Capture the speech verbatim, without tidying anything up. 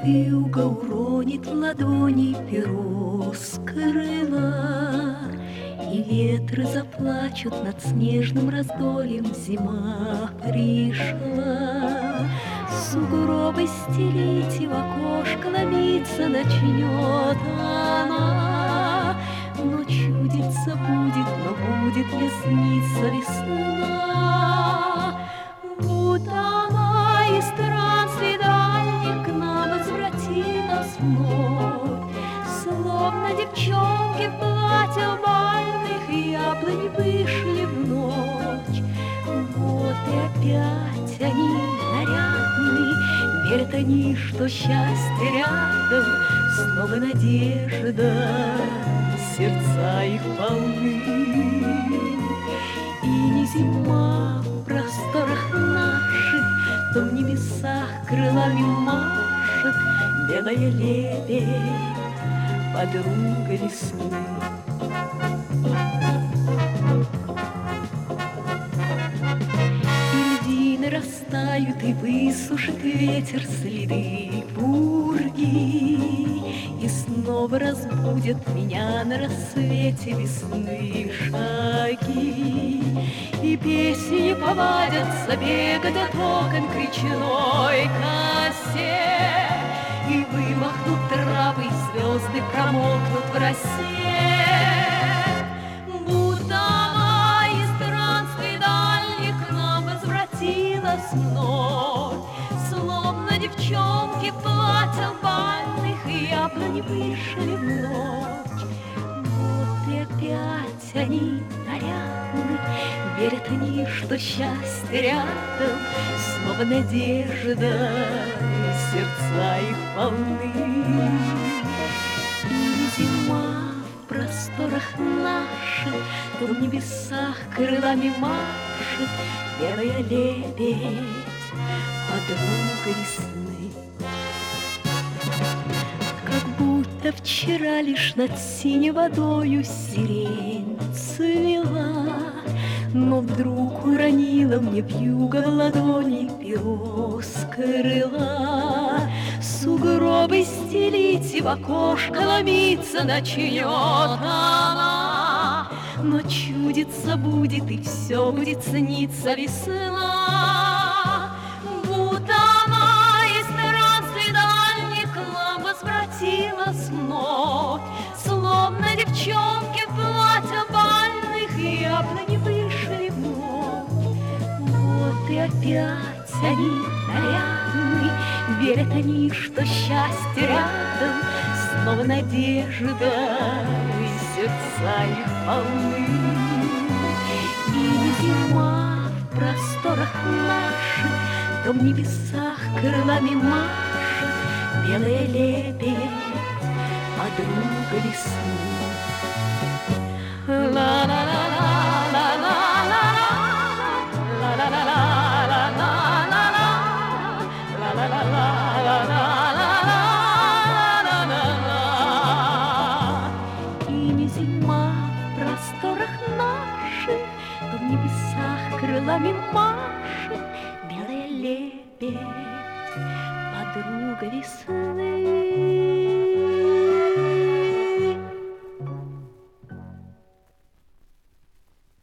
вьюга уронит в ладони перо с крыла, и ветры заплачут над снежным раздольем. Зима пришла, сугробы стелить и в окошко ломиться начнет она. Но чудится будет, но будет ли снится весна? Будто она из странствий дальних к нам возвратилась вновь, словно девчонки в платьях бальных и яблони вышли в ночь. Вот и опять они нарядны, верят они, что счастье рядом, снова надежда, сердца их полны. И не зима в просторах наших, то в небесах крылами машет белая лебедь, подруга весны. И льдины растают, и высушит ветер следы пурги, и снова разбудят меня на рассвете весны шаги. И песни повадятся бегать от окон к речной косе, и вымахнут травы, и звезды промокнут в росе. Будто она из странствий дальних к нам возвратилась вновь, словно девчонки в платьях бальных и яблони вышли в ночь. Вот и опять они нарядны, верят они, что счастье рядом, снова надежда, сердца их полны. И зима в просторах наших, то в небесах крылами машет белая лебедь, подруга весны. Как будто вчера лишь над синей водою сирень цвела, но вдруг уронила мне вьюга в ладони перо с крыла. Сугробы стелить и в окошко ломиться начнет она, но чудится будет, и все будет сниться весна. Будто она из странствий дальних к нам возвратилась вновь, словно девчонки в платьях бальных и яблони вышли в ночь. Вот и опять они нарядны, верят они, что счастье рядом, снова надежда, и сердца их полны. И не зима в просторах наших, то в небесах крылами машет белая лебедь, подруга весны. И не зима в просторах наших, то в небесах крылами машет белая лебедь, подруга весны.